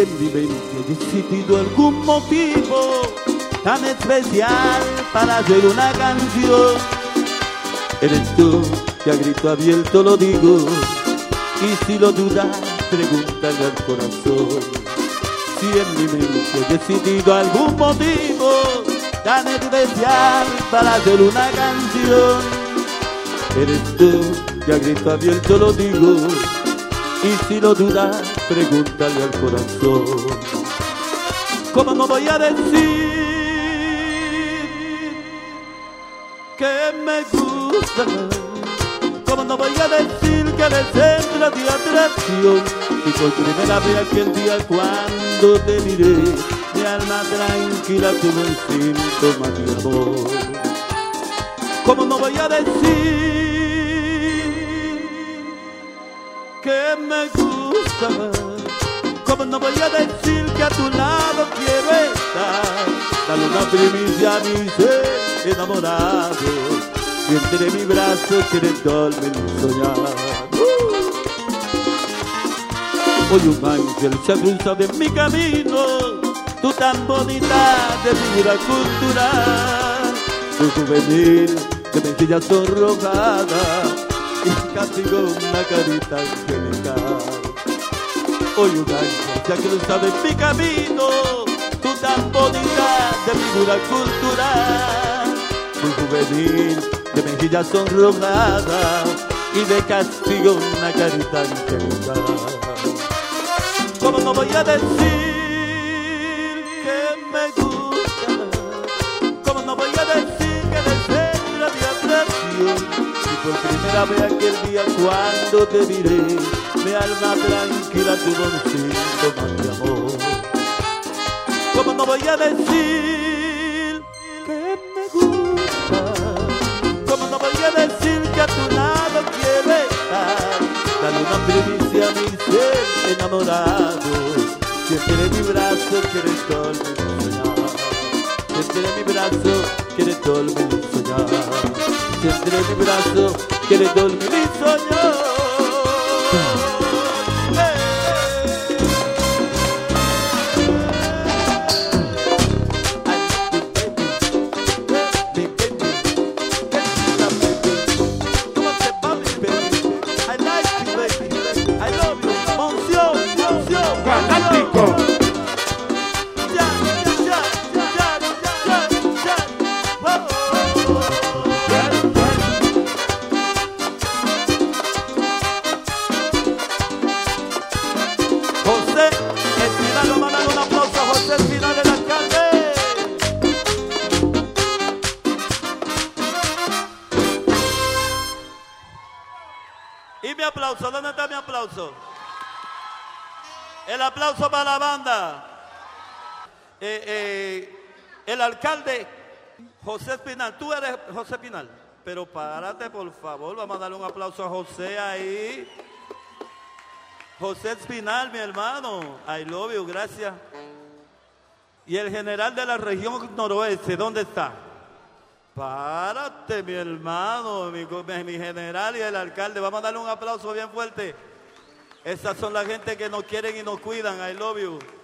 en mi mente haya existido algún motivo tan especial para hacer una canción, eres tú que a grito abierto lo digo, y si lo dudas, pregúntale al corazón. Si en mi mente haya existido algún motivo tan especial para hacer una canción, eres tú que a grito abierto lo digo, y si lo dudas, pregúntale al corazón. ¿Cómo no voy a decir que me gusta? ¿Cómo no voy a decir que eres centro de atracción? Y por primera vez aquel día cuando te miré, mi alma tranquila tuvo un síntoma de amor. ¿Cómo no voy a decir que me gusta? ¿Cómo no voy a decir que a tu lado quiero estar? Dale una primicia a mi ser enamorado, y entre mi brazo quieres dormir y soñar. Hoy un ángel se ha cruzado en mi camino, tú tan bonita de figura cultural, tu juvenil de mejilla sonrojada y casi con una carita angelical. Hoy un ángel se ha cruzado en mi camino, tú tan bonita de figura cultural, muy juvenil de mejilla sonrojada y de castigo una carita angelical. ¿Cómo no voy a decir que me gusta? ¿Cómo no voy a decir que eres centro de atracción? Y por primera vez aquel día cuando te miré, mi alma tranquila tuvo un síntoma de amor. ¿Cómo no voy a decir que me gusta? ¿Cómo no voy a decir que a tu lado quiero estar? Dale una primicia a mi ser enamorado, si entre mi brazo quieres dormir y soñar. Si entre mi brazo quieres dormir y soñar. Si entre mi brazo quieres dormir y soñar. Y mi aplauso, ¿dónde está mi aplauso? El aplauso para la banda. El alcalde José Espinal, tú eres José Espinal, pero párate por favor, vamos a darle un aplauso a José ahí. José Espinal, mi hermano, I love you, gracias. Y el general de la región noroeste, ¿dónde está? Párate, mi hermano, mi general y el alcalde. Vamos a darle un aplauso bien fuerte. Esas son la gente que nos quieren y nos cuidan. I love you.